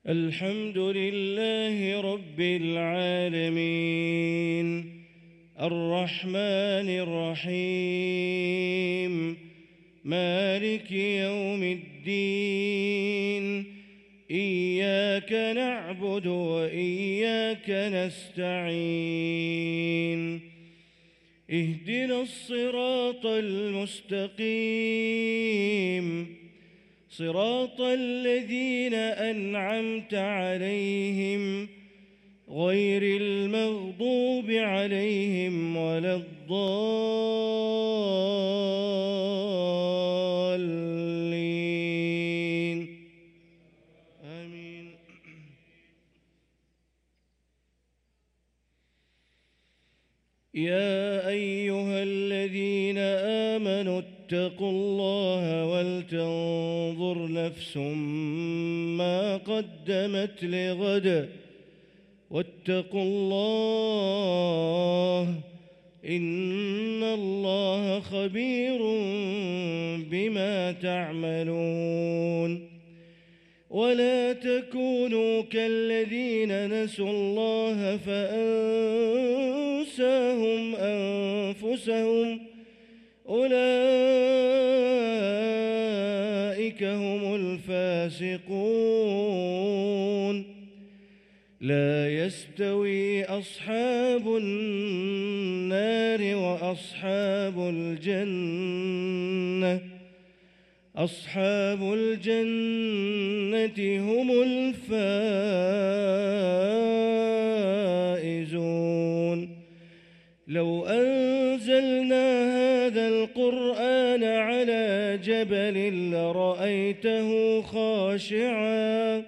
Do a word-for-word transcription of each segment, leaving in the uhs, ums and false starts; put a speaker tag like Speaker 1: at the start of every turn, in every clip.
Speaker 1: الحمد لله رب العالمين الرحمن الرحيم مالك يوم الدين إياك نعبد وإياك نستعين اهدنا الصراط المستقيم صراط الذين أنعمت عليهم غير المغضوب عليهم ولا الضالين آمين. يا أيها الذين آمنوا اتقوا الله ولتنظر نفس ما قدمت لغد واتقوا الله إن الله خبير بما تعملون ولا تكونوا كالذين نسوا الله فأنساهم أنفسهم أولئك هم الفاسقون لا يستوي أصحاب النار وأصحاب الجنة أصحاب الجنة هم الفائزون لو أنزلنا هذا القرآن على جبل لرأيته خاشعا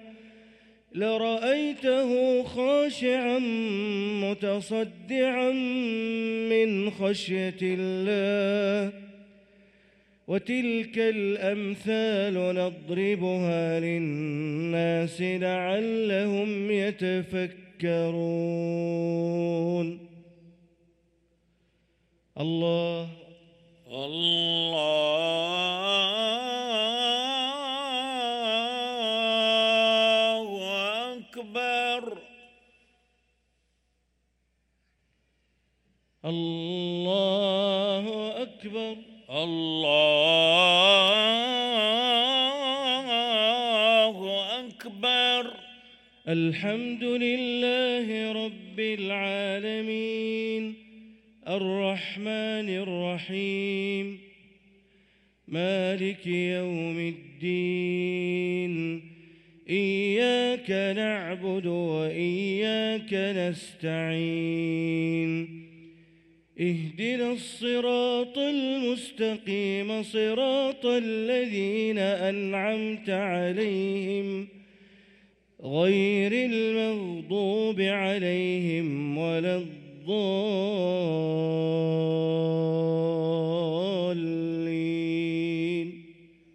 Speaker 1: لرأيته خاشعا متصدعا من خشية الله وتلك الأمثال نضربها للناس لعلهم يتفكرون. الله
Speaker 2: الله أكبر.
Speaker 1: الله أكبر.
Speaker 2: الله أكبر.
Speaker 1: الحمد لله رب العالمين الرحمن الرحيم مالك يوم الدين إياك نعبد وإياك نستعين اهدنا الصراط المستقيم صراط الذين أنعمت عليهم غير المغضوب عليهم ولا الضالين.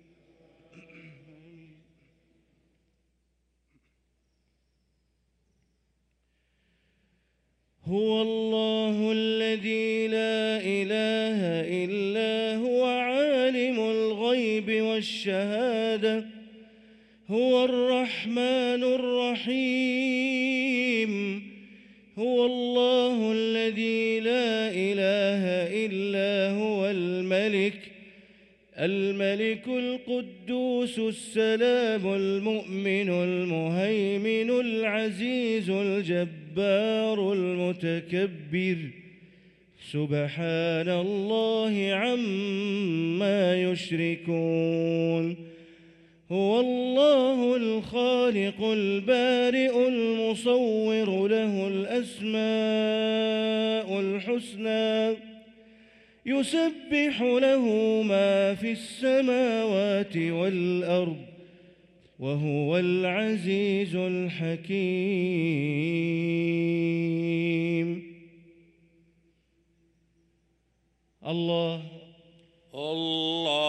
Speaker 1: هو الله الذي لا إله إلا هو عالم الغيب والشهادة هو الرحمن الرحيم هو الله الذي لا إله إلا هو الملك الملك القدوس السلام المؤمن المهيمن العزيز الجبار المتكبر سبحان الله عما يشركون. هو الله الخالق البارئ المصور له الأسماء الحسنى يسبح له ما في السماوات والأرض وهو العزيز الحكيم. الله
Speaker 2: الله